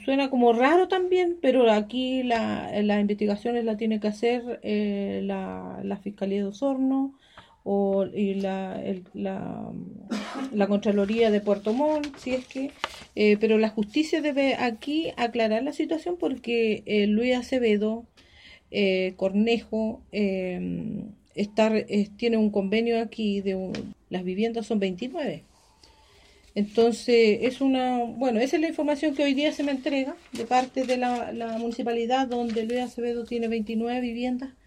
suena como raro también, pero aquí las investigaciones la tiene que hacer la Fiscalía de Osorno y la Contraloría de Puerto Montt, si es que, pero la justicia debe aquí aclarar la situación porque Luis Acevedo Cornejo tiene un convenio aquí las viviendas son 29. Entonces, bueno, esa es la información que hoy día se me entrega de parte de la municipalidad donde Luis Acevedo tiene 29 viviendas